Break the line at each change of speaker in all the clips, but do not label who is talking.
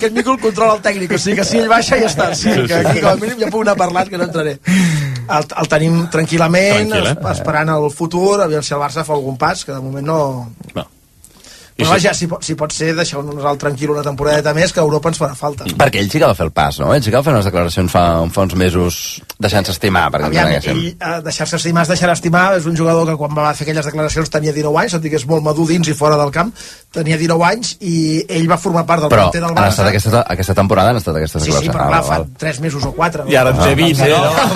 aquest micro el controla el tècnic, o sigui que si ell baixa ja està, que aquí com a mínim ja puc anar parlant, que no entraré. El tenim tranquil·lament, esperant el futur, aviam si el Barça fa algun pas, que de moment no... Però vaja, si pot ser, deixeu-nos tranquil una temporadeta més, que a Europa ens farà falta.
Perquè ell sí que va fer el pas, no? Ell sí que va fer unes declaracions fa uns mesos deixant-se estimar.
Aviam, ell deixar-se estimar es deixarà estimar, és un jugador que quan va fer aquelles declaracions tenia 19 anys, tot i que és molt madur dins i fora del camp, tenia 19 anys i ell va formar part del planter del Barça.
Però aquesta temporada han estat aquestes declaracions.
Sí, però clar, fa 3 mesos o 4.
I ara en té 20,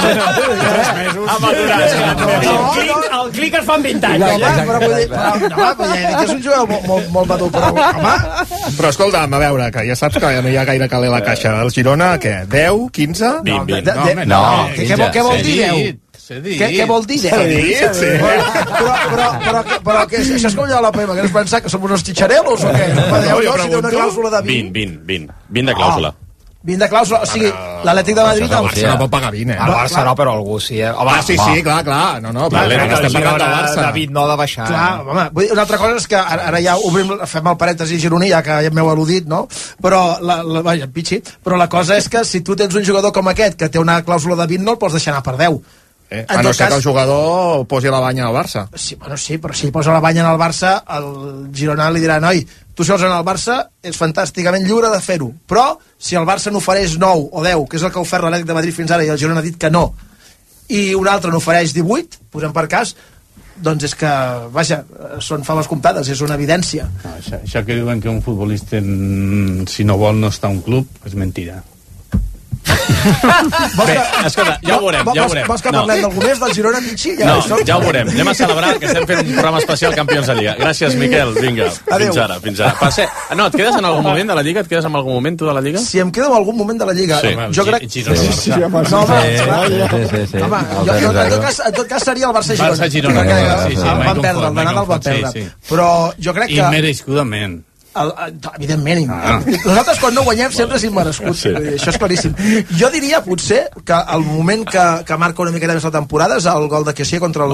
El clic es fa en 20 anys.
Però és un jugador molt madur, però home...
Però escolta'm, a veure, que ja saps que no hi ha gaire caler a la caixa. El Girona, què? 10, 15?
20.
No, què vol dir 10? Què vol dir 10? Però això és com allò de la PM, que no es pensa que som unos chicharelos o què? Jo si té una clàusula de 20.
20 de clàusula.
20 de clàusula, o sigui, l'Atlètic de Madrid...
El Barça no pot pagar 20,
El Barça no, però algú sí,
sí, clar. No, estem parlant del Barça.
David no ha de baixar.
Clar, home, una altra cosa és que ara ja fem el parèntesi gironí, ja que ja m'heu al·ludit, no? Però, vaja, pitxi, però la cosa és que si tu tens un jugador com aquest, que té una clàusula de 20, no el pots deixar anar per 10.
A no ser que el jugador posi la banya al Barça.
Sí, però si posa la banya en el Barça, el Girona li dirà, noi, tu si vols anar al Barça és fantàsticament lliure de fer-ho, però si el Barça n'ofereix 9 o 10, que és el que ha ofert l'Atlètic de Madrid fins ara i el Girona ha dit que no, i un altre n'ofereix 18, posem per cas, doncs és que, vaja, són faves comptades, és una evidència.
Això que diuen que un futbolista si no vol no està a un club és mentira.
Bé, escolta, ja ho veurem.
Vols que parlem d'algú més del Girona, Pichi?
No, ja ho veurem. Anem a celebrar que estem fent un programa especial Campions de Lliga. Gràcies, Miquel. Vinga, fins ara. No, et quedes en algun moment de la Lliga? Et quedes en algun moment tu de la Lliga?
Si em quedo en algun moment de la Lliga.
Sí.
Jo crec...
Sí.
En tot cas seria el Barça-Girona. El van perdre, el Nadal el va perdre. Però jo crec que...
Immerescudament.
Evidentment. Nosaltres quan no guanyem sempre és immerescut. Sí. Això és claríssim. Jo diria potser que el moment que marca una miqueta més la temporada és el gol de Kessie contra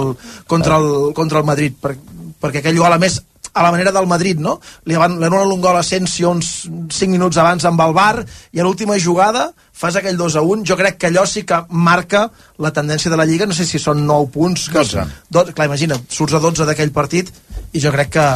el Madrid, perquè aquell gol a més a la manera del Madrid, no? Li anulen un gol a Asensio uns 5 minuts abans amb el VAR i a l'última jugada fas aquell 2-1. Jo crec que allò sí que marca la tendència de la Lliga. No sé si són 9 punts. 12. Clar, imagina, surts a 12 d'aquell partit i jo crec que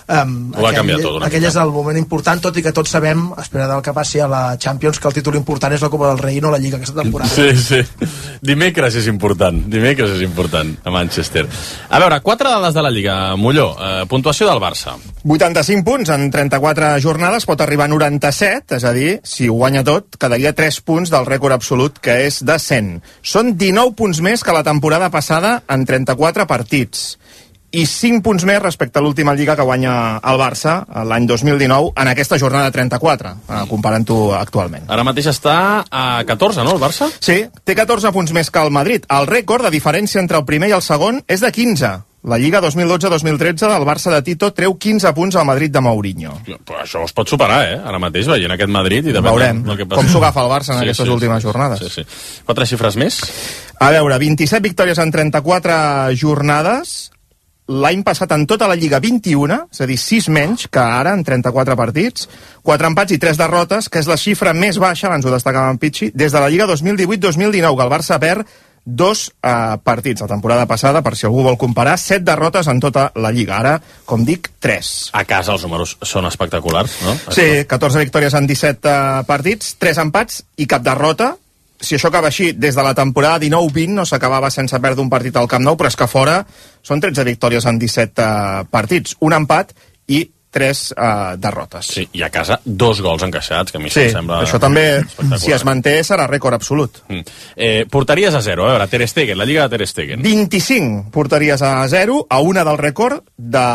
aquell és el moment important, tot i que tots sabem, espera del que passi a la Champions, que el títol important és la Copa del Rei i no la Lliga aquesta temporada.
Sí. Dimecres és important a Manchester. A veure, 4 dades de la Lliga, Molló. Puntuació del Barça.
85 punts en 34 jornades, pot arribar a 97, és a dir, si ho guanya tot, quedaria 3 punts del rècord absolut, que és de 100. Són 19 punts més que la temporada passada en 34 partits. I 5 punts més respecte a l'última Lliga que guanya el Barça l'any 2019 en aquesta jornada 34, comparant-ho actualment.
Ara mateix està a 14, no, el Barça?
Sí, té 14 punts més que el Madrid. El rècord de diferència entre el primer i el segon és de 15. La Lliga 2012-2013 del Barça de Tito treu 15 punts al Madrid de Mourinho.
Però això es pot superar, ara mateix, veient aquest Madrid. I
veurem com s'ho agafa el Barça en aquestes últimes jornades.
Sí. 4 xifres més?
A veure, 27 victòries en 34 jornades. L'any passat en tota la Lliga 21, és a dir, 6 menys que ara en 34 partits, 4 empats i 3 derrotes, que és la xifra més baixa, abans ho destacava en Pichi, des de la Lliga 2018-2019, que el Barça perd 2 partits la temporada passada, per si algú vol comparar, 7 derrotes en tota la Lliga. Ara, com dic, 3.
A casa els números són espectaculars, no?
Sí, 14 victòries en 17 partits, 3 empats i cap derrota. Si això acaba així, des de la temporada 19-20 no s'acabava sense perdre un partit al Camp Nou, però és que fora són 13 victòries en 17 partits, un empat i 3 derrotes.
Sí, i a casa 2 gols encaixats, que a mi se'm sembla...
Això també, si es manté, serà rècord absolut.
Porteries a 0, a veure, Ter Stegen, la Lliga de Ter Stegen.
25 porteries a 0, a una del rècord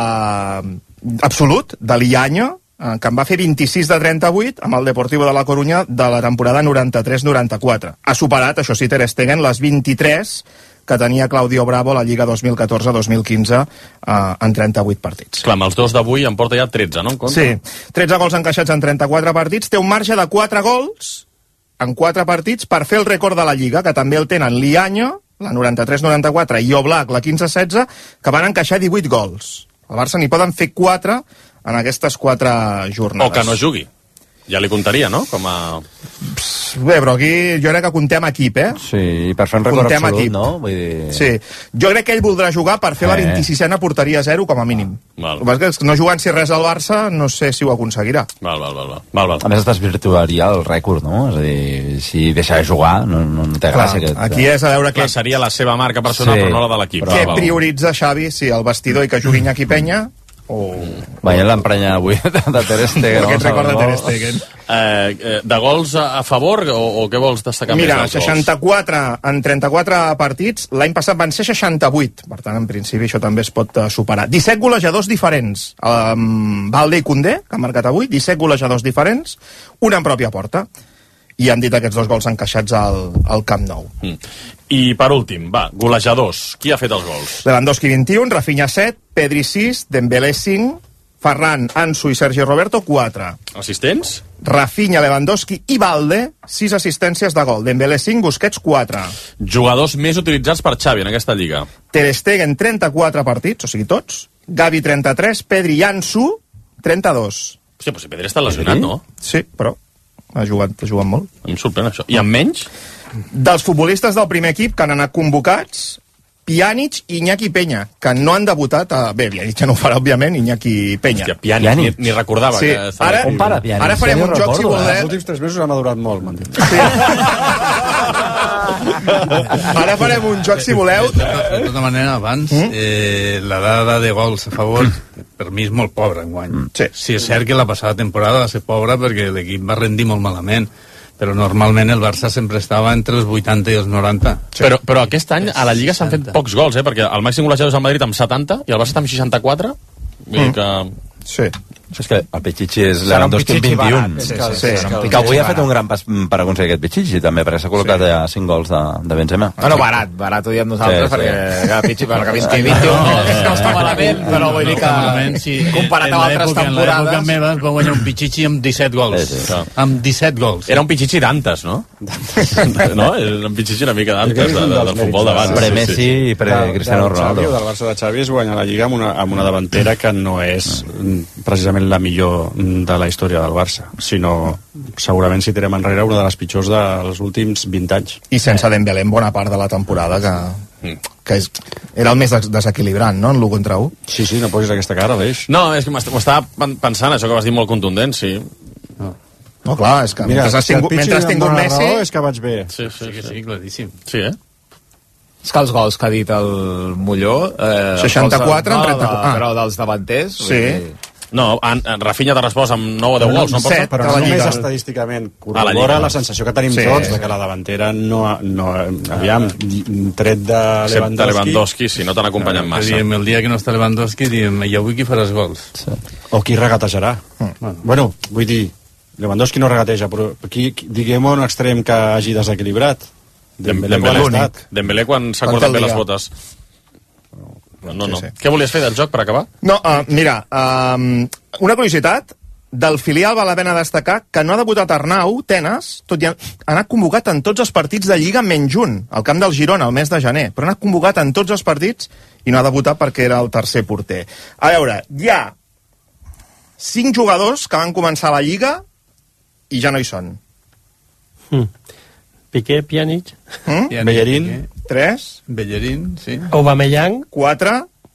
absolut, de l'Ianyo, que en va fer 26 de 38 amb el Deportivo de la Corunya de la temporada 93-94. Ha superat, això sí, Ter Stegen, les 23 que tenia Claudio Bravo a la Lliga 2014-2015 en 38 partits.
Clar, amb els 2 d'avui en porta ja 13, no?
Sí, 13 gols encaixats en 34 partits, té un marge de 4 gols en 4 partits per fer el rècord de la Lliga, que també el tenen l'Ianyo, la 93-94, i Oblak, la 15-16, que van encaixar 18 gols. Al Barça n'hi poden fer 4 en aquestes 4 jornades.
O que no jugui. Ja li comptaria, no? Com a...
Bé, però aquí jo crec que comptem equip,
Sí, i per fer un record
Comptem
absolut,
equip.
no? Vull dir...
Sí. Jo crec que ell voldrà jugar per fer la 26a porteria 0 com a mínim.
Val.
El que passa és que no jugant-si res al Barça, no sé si ho aconseguirà.
Val.
A més, es desvirtuaria el rècord, no? És a dir, si deixa de jugar, no té gràcia.
Aquí és a veure
Clar, seria la seva marca personal, però no la de l'equip.
Què prioritza Xavi, si el vestidor i que jugui Iñaki Peña o...
Veient l'emprenya avui de Ter Stegen.
Aquest record de Ter Stegen.
De gols a favor o què vols destacar
Mira,
més dels
64 en 34 partits, l'any passat van ser 68, per tant, en principi això també es pot superar. 17 golejadors diferents, Balde i Koundé, que han marcat avui, 17 golejadors diferents, una en pròpia porta, i han dit aquests 2 gols encaixats al Camp Nou.
I per últim, golejadors, qui ha fet els gols?
Lewandowski 21, Rafinha 7, Pedri 6, Dembélé 5, Ferran, Ansu i Sergi Roberto 4.
Assistents?
Rafinha, Lewandowski i Balde 6 assistències de gol, Dembélé 5, Busquets 4.
Jugadors més utilitzats per Xavi en aquesta lliga.
Ter Stegen 34 partits, o sigui tots, Gavi 33, Pedri i Ansu 32.
Hòstia, però si Pedri està lesionat, no?
Sí, però ha jugat molt.
Em sorprèn això. I amb menys?
Dels futbolistes del primer equip que han anat convocats, Pjanic i Iñaki Peña, que no han debutat Bé, Pjanic ja no ho farà, òbviament, Iñaki Peña.
Hòstia, Pjanic. Ni recordava
sí.
que estava...
On para Pjanic?
Ara farem un joc, si voleu.
Els últims 3 mesos ha madurat molt, m'han dit.
Sí. Ara farem un joc, si voleu.
De tota manera, abans, la dada de gols a favor, per mi és molt pobra enguany. Sí, és cert que la passada temporada va ser pobra perquè l'equip va rendir molt malament, però normalment el Barça sempre estava entre els 80 i els 90.
Sí. Però aquest any a la Lliga s'han fet pocs gols, perquè el màxim golejador és el Madrid amb 70 i el Barça està amb 64. Vull dir que...
Sí.
És que el Pichichi és Lewandowski 21. Que avui ha fet un gran pas per aconseguir aquest Pichichi, també, perquè s'ha col·locat a 5 gols de Benzema.
Bueno, barat ho diem nosaltres, perquè Pichichi, perquè 21 no està malament, però vull dir que comparat amb altres temporades...
En l'època meva es va guanyar un Pichichi amb 17 gols. Amb 17 gols.
Era un Pichichi d'antes, no? No? Era un Pichichi una mica d'antes del futbol d'abans.
Pre-Messi i pre-Cristiano Ronaldo.
El Barça de Xavi és guanyar la Lliga amb una davantera que no és precisament la millor de la història del Barça, sinó segurament si tirem enrere una de les pitjors dels últims 20 anys.
I sense Dembélé en bona part de la temporada, que era el més desequilibrant, no?, en l'1 contra 1.
Sí, no posis aquesta cara, Aleix.
No, és que m'estava pensant, això que vas dir molt contundent, sí.
No, clar, és que mentre has tingut Messi...
Raó, és que vaig bé.
Sí,
claríssim.
Sí,
És que els gols que ha dit el Molló...
64 en 34.
Però dels davanters...
Sí.
No, Rafinha t'ha respost amb 9 o 10 gols, no?
7,
però només estadísticament corrobora la sensació que tenim tots de que la davantera no aviam, tret de
Lewandowski, si no t'han acompanyat massa.
El dia que no està Lewandowski diem, i avui qui farà els gols?
O qui regatejarà. Bueno, vull dir, Lewandowski no regateja, però diguem un extrem que hagi desequilibrat. Dembélé quan s'ha cortat bé les botes. No. Què volies fer del joc per acabar?
No, mira, una curiositat, del filial val la pena destacar que no ha debutat Arnau Tenas, tot i ha anat convocat en tots els partits de Lliga menys un, al camp del Girona, el mes de gener, però ha anat convocat en tots els partits i no ha debutat perquè era el tercer porter. A veure, hi ha 5 jugadors que van començar la Lliga i ja no hi són.
Piqué, Pjanic,
Bellerín, 3,
Bellerín, sí.
Aubameyang,
4.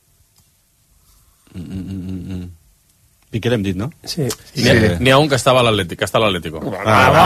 Piqué l'hem dit, no?
Sí.
N'hi ha un que estava a l'Atlético. Que està a l'Atlético.
Com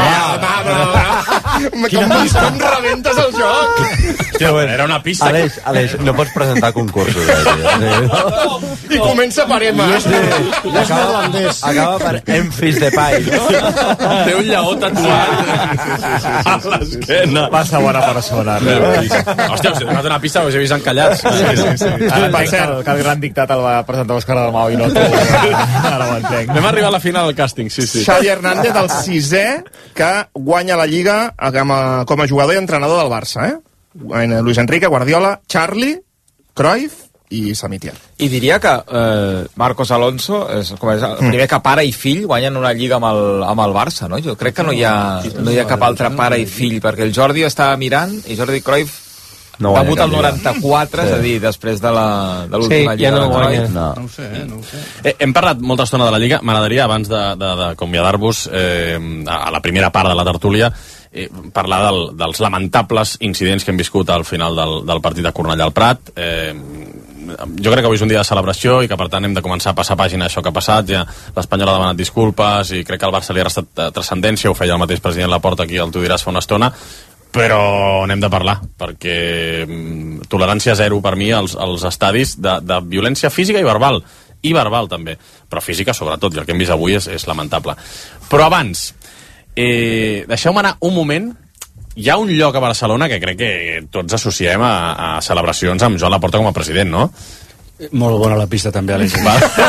rebentes el joc?
Era una pista.
Aleix, no pots presentar concursos.
I comença per Emma.
Acaba per Memphis Depay.
Té un lleó tatuat a l'esquena.
Passa bona persona.
Hòstia, us he donat una pista, us he vist encallats.
Que el gran dictat el va presentar Òscar Dalmau i no tu. Ara ho entenc.
Anem a arribar a la final del càsting, sí.
Xavi Hernández, el 6è que guanya la Lliga com a jugador i entrenador del Barça, Luis Enrique, Guardiola, Charlie, Cruyff i Samitier.
I diria que Marcos Alonso és el primer que pare i fill guanyen una Lliga amb el Barça, no? Jo crec que no hi ha cap altre pare i fill, perquè el Jordi estava mirant i Jordi Cruyff Debut al 94, és a dir, després de l'última Lliga.
No ho sé. Hem parlat molta estona de la Lliga. M'agradaria, abans d'acomiadar-vos a la primera part de la tertúlia, parlar dels lamentables incidents que hem viscut al final del partit de Cornellà al Prat. Jo crec que avui és un dia de celebració i que per tant hem de començar a passar pàgina això que ha passat. Ja l'Espanyol ha demanat disculpes i crec que al Barça li ha restat transcendència, ho feia el mateix president Laporta, aquí el tu diràs fa una estona, però n'hem de parlar, perquè tolerància zero per mi als estadis de violència física i verbal també, però física sobretot, i el que hem vist avui és lamentable. Però abans, deixeu-me anar un moment. Hi ha un lloc a Barcelona que crec que tots associem a celebracions amb Joan Laporta com a president, no?
Molt bona la pista també, Aleix.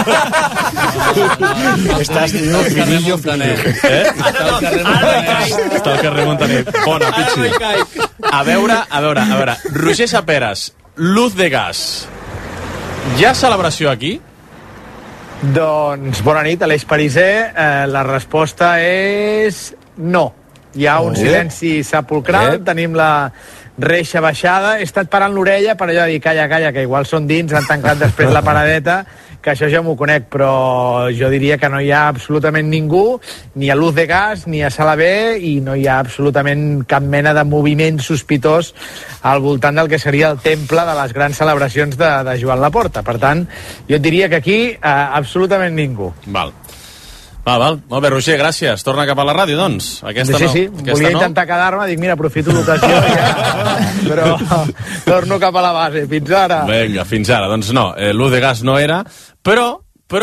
Estàs finillo. Està al carrer Montaner. Bona, Pichi. A veure, Roger Saperas, Luz de Gas. Hi ha celebració aquí?
Doncs bona nit, Aleix Pariser. La resposta és no. Hi ha un silenci sepulcral, tenim la reixa baixada. He estat parant l'orella per allò de dir calla, que igual són dins, han tancat després la paradeta, que això ja m'ho conec, però jo diria que no hi ha absolutament ningú, ni a Luz de Gas, ni a Sala B, i no hi ha absolutament cap mena de moviment sospitós al voltant del que seria el temple de les grans celebracions de Joan Laporta. Per tant, jo et diria que aquí absolutament ningú.
Val. Molt bé, Roger, gràcies. Torna cap a la ràdio, doncs.
Sí. Volia intentar quedar-me, dic, mira, aprofito l'ocasió però torno cap a la base. Fins ara.
Vinga, fins ara. Doncs no, Luz de Gas no era, però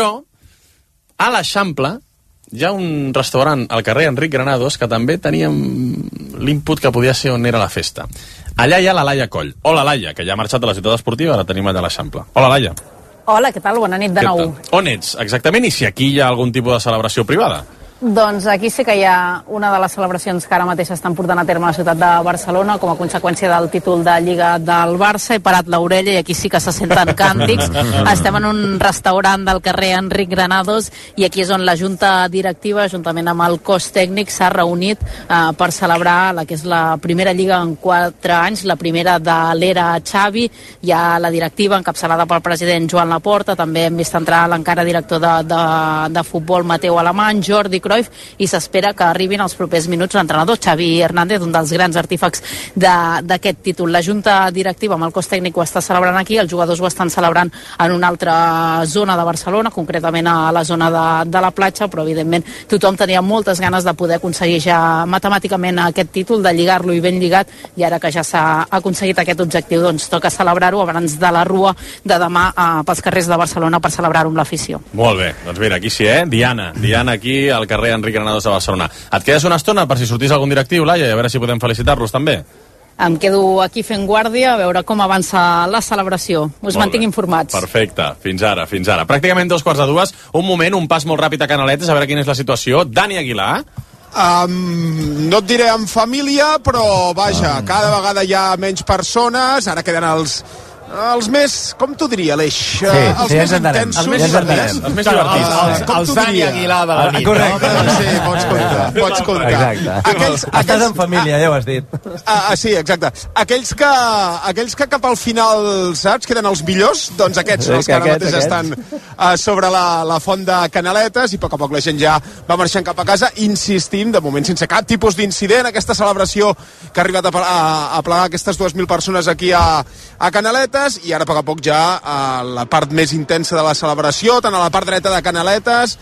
a l'Eixample hi ha un restaurant al carrer Enric Granados que també teníem l'input que podia ser on era la festa. Allà hi ha la Laia Coll. Hola, Laia, que ja ha marxat de la ciutat esportiva, ara tenim allà a l'Eixample. Hola, Laia.
Hola, què tal? Bona nit de nou.
On ets, exactament, i si aquí hi ha algun tipus de celebració privada?
Doncs aquí sí que hi ha una de les celebracions que ara mateix estan portant a terme a la ciutat de Barcelona com a conseqüència del títol de Lliga del Barça. He parat l'orella i aquí sí que se senten càntics. Estem en un restaurant del carrer Enric Granados i aquí és on la Junta Directiva, juntament amb el cos tècnic, s'ha reunit per celebrar la que és la primera Lliga en 4 anys, la primera de l'era Xavi. Hi ha la directiva encapçalada pel president Joan Laporta, també hem vist entrar l'encara director de futbol Mateu Alemany, Jordi Cruyff, i s'espera que arribin els propers minuts l'entrenador Xavi Hernández, un dels grans artífex d'aquest títol. La Junta Directiva amb el cos tècnic ho està celebrant aquí, els jugadors ho estan celebrant en una altra zona de Barcelona, concretament a la zona de la platja, però evidentment tothom tenia moltes ganes de poder aconseguir ja matemàticament aquest títol, de lligar-lo i ben lligat, i ara que ja s'ha aconseguit aquest objectiu, doncs toca celebrar-ho abans de la rua de demà pels carrers de Barcelona per celebrar-ho amb l'afició.
Molt bé, doncs mira, aquí sí, Diana aquí al carrer Enric Granados de Barcelona. Et quedes una estona per si sortís algun directiu, Laia, i a veure si podem felicitar-los també?
Em quedo aquí fent guàrdia a veure com avança la celebració. Us mantinc informats.
Perfecte, fins ara. Pràcticament 2:45, un moment, un pas molt ràpid a Canaletes, a veure quina és la situació. Dani Aguilar.
No et diré en família, però vaja, cada vegada hi ha menys persones, ara queden els més, com t'ho diria, Aleix? Els més intensos. Els més divertits.
Els Dani Aguilar de la nit.
Correcte, sí, pots comptar.
Exacte. Estàs en família, ja ho has dit.
Sí, exacte. Aquells que cap al final, saps, queden els millors, doncs aquests són els que ara mateix estan sobre la font de Canaletes, i a poc la gent ja va marxant cap a casa, insistim, de moment sense cap tipus d'incident, aquesta celebració que ha arribat a plegar aquestes 2.000 persones aquí a Canaletes, i ara a poc ja la part més intensa de la celebració, tant a la part dreta de Canaletes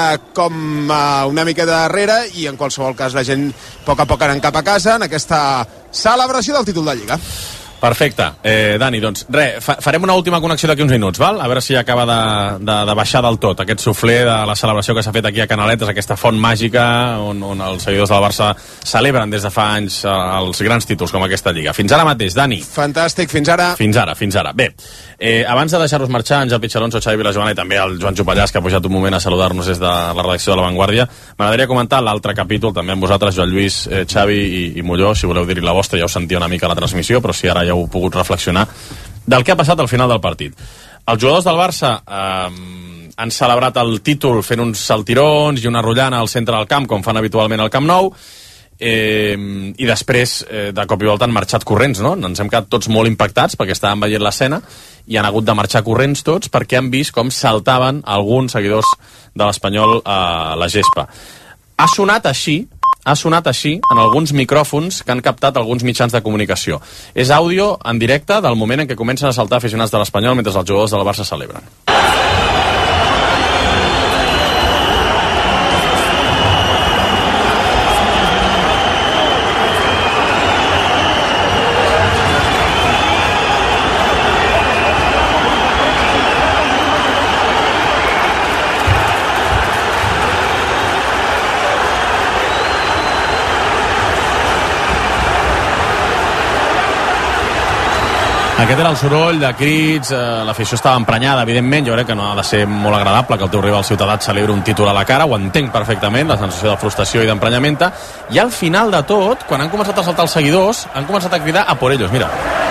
com una mica darrere, i en qualsevol cas la gent a poc anant cap a casa en aquesta celebració del títol de Lliga.
Perfecte. Dani, doncs res, farem una última connexió d'aquí uns minuts, val? A veure si acaba de baixar del tot aquest suflé de la celebració que s'ha fet aquí a Canaletes, aquesta font màgica on els seguidors del Barça celebren des de fa anys els grans títols com aquesta Lliga. Fins ara mateix, Dani.
Fantàstic, fins ara.
Fins ara. Bé, abans de deixar-nos marxar, Àngel Pichalonso, Xavi Vilajoana i també el Joan Jopallàs, que ha pujat un moment a saludar-nos des de la redacció de La Vanguardia, m'agradaria comentar l'altre capítol, també amb vosaltres, Joan Lluís, Xavi i Molló, si voleu dir-hi la vostra, ja us sentia una mica a la transmissió, però si ara ja heu pogut reflexionar del que ha passat al final del partit. Els jugadors del Barça han celebrat el títol fent uns saltirons i una rotllana al centre del camp, com fan habitualment al Camp Nou, i després de cop i volta han marxat corrents, no? Ens hem quedat tots molt impactats perquè estàvem veient l'escena i han hagut de marxar corrents tots perquè han vist com saltaven alguns seguidors de l'Espanyol a la gespa. Ha sonat així en alguns micròfons que han captat alguns mitjans de comunicació. És àudio en directe del moment en què comencen a saltar aficionats de l'Espanyol mentre els jugadors del Barça celebren. Aquest era el soroll de crits, l'afició estava emprenyada, evidentment, jo crec que no ha de ser molt agradable que el teu rival Ciutadà et celebri un títol a la cara, ho entenc perfectament, la sensació de frustració i d'emprenyamenta, i al final de tot, quan han començat a saltar els seguidors, han començat a cridar a por ellos, mira.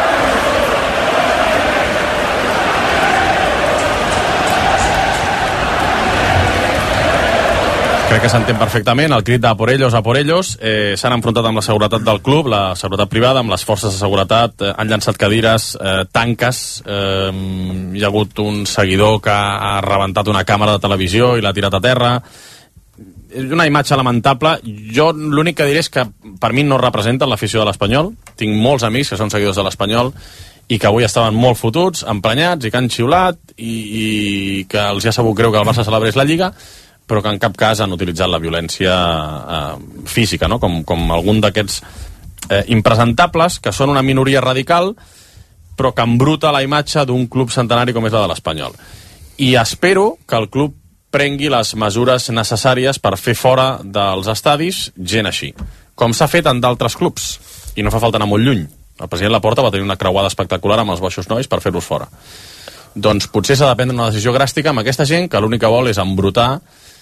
Crec que s'entén perfectament el crit de a por ellos, s'han enfrontat amb la seguretat del club, la seguretat privada, amb les forces de seguretat, han llançat cadires, tanques, hi ha hagut un seguidor que ha rebentat una càmera de televisió i l'ha tirat a terra. És una imatge lamentable. Jo l'únic que diré és que per mi no representen l'afició de l'Espanyol. Tinc molts amics que són seguidors de l'Espanyol i que avui estaven molt fotuts, emprenyats i que han xiulat i que els ha sabut greu que el Barça celebrés la Lliga, però que en cap cas han utilitzat la violència física, no? com algun d'aquests impresentables, que són una minoria radical, però que embruta la imatge d'un club centenari com és la de l'Espanyol. I espero que el club prengui les mesures necessàries per fer fora dels estadis gent així, com s'ha fet en d'altres clubs, i no fa falta anar molt lluny. El president Laporta va tenir una creuada espectacular amb els Boixos Nois per fer-los fora. Doncs potser s'ha de prendre una decisió dràstica amb aquesta gent que l'únic que vol és embrutar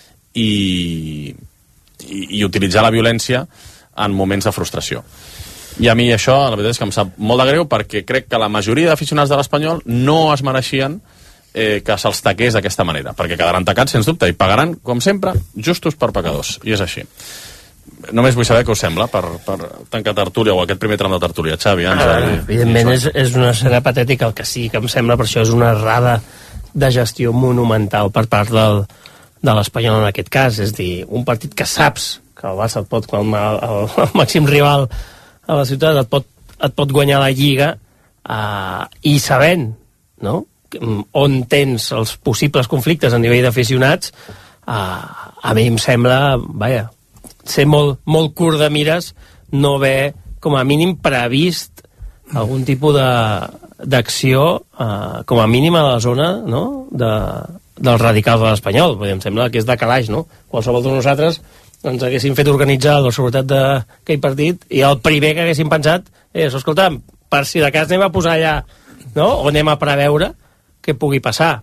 i utilitzar la violència en moments de frustració. I a mi això, la veritat és que em sap molt de greu, perquè crec que la majoria d'aficionats de l'Espanyol no es mereixien que se'ls taqués d'aquesta manera, perquè quedaran tacats sens dubte i pagaran, com sempre, justos per pecadors, i és així. Només vull saber què us sembla per tancar tertúlia o aquest primer tram de tertúlia. Xavi, Àngel...
Evidentment és una escena patètica, el que sí que em sembla, per això és una errada de gestió monumental per part de l'Espanyol en aquest cas. És dir, un partit que saps que el Barça et pot, quan el màxim rival a la ciutat et pot guanyar la Lliga, i sabent, no?, on tens els possibles conflictes a nivell d'aficionats, a mi em sembla, vaja, ser molt, molt curt de mires no haver, com a mínim, previst algun tipus d'acció, com a mínim a la zona, no?, dels radicals de l'Espanyol. Em sembla que és de calaix, no? Qualsevol de nosaltres ens haguéssim fet organitzar la seguretat d'aquell partit i el primer que haguéssim pensat és, escolta'm, per si de cas anem a posar allà, no?, o anem a preveure què pugui passar.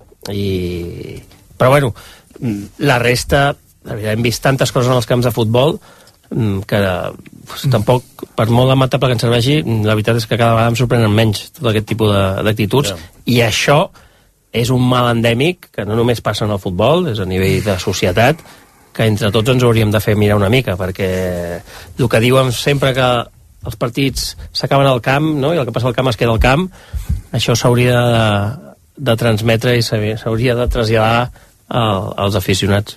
Però bueno, la resta, hem vist tantes coses en els camps de futbol que tampoc, per molt lamentable que ens serveixi, la veritat és que cada vegada em sorprenen menys tot aquest tipus d'actituds, i això és un mal endèmic que no només passa en el futbol, és a nivell de societat, que entre tots ens hauríem de fer mirar una mica, perquè el que diuen sempre que els partits s'acaben al camp, no?, i el que passa al camp es queda al camp, això s'hauria de transmetre i s'hauria de traslladar als aficionats.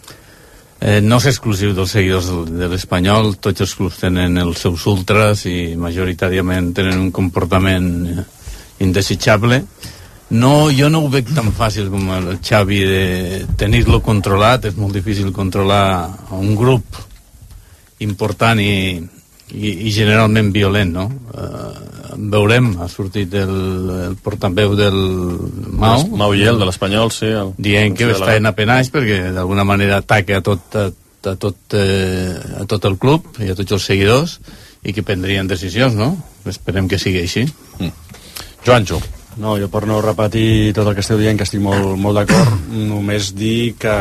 No és exclusiu dels seguidors de l'Espanyol, tots els clubs tenen els seus ultras i majoritàriament tenen un comportament indesitjable. No, jo no ho veig tan fàcil com el Xavi de tenir-lo controlat. És molt difícil controlar un grup important i generalment violent, no? Veurem, ha sortit el portaveu del
Mau Iel, de l'Espanyol, sí,
dient que està en apenaix perquè d'alguna manera ataca a tot el club i a tots els seguidors i que prendrien decisions, no? Esperem que sigui així.
Joanjo.
No, jo per no repetir tot el que esteu dient, que estic molt, molt d'acord, només dir que